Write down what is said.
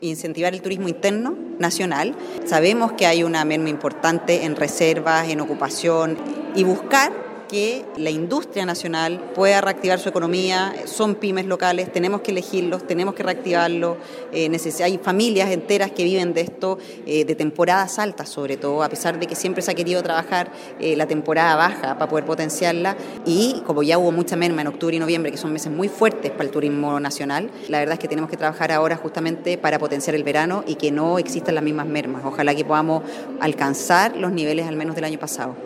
Incentivar el turismo interno nacional. Sabemos que hay una merma importante en reservas, en ocupación y buscar que la industria nacional pueda reactivar su economía. Son pymes locales, tenemos que elegirlos, tenemos que reactivarlos. Hay familias enteras que viven de esto, de temporadas altas sobre todo, a pesar de que siempre se ha querido trabajar la temporada baja para poder potenciarla. Y como ya hubo mucha merma en octubre y noviembre, que son meses muy fuertes para el turismo nacional, la verdad es que tenemos que trabajar ahora justamente para potenciar el verano y que no existan las mismas mermas. Ojalá que podamos alcanzar los niveles al menos del año pasado.